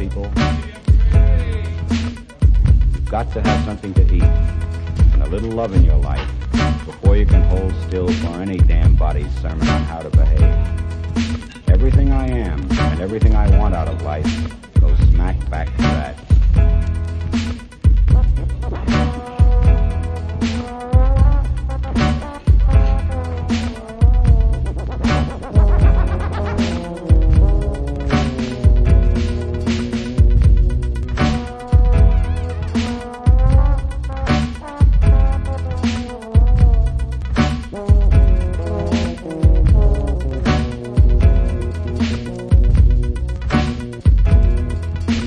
people. You've got to have something to eat and a little love in your life before you can hold still for any damn body's sermon on how to behave. Everything I am and everything I want out of life